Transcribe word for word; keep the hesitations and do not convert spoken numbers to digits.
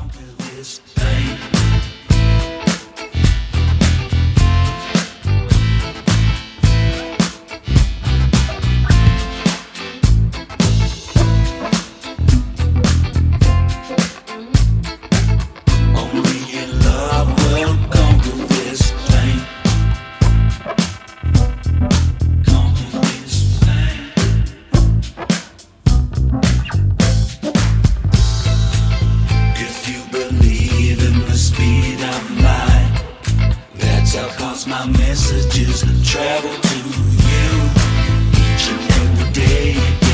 My messages travel to you each and every day.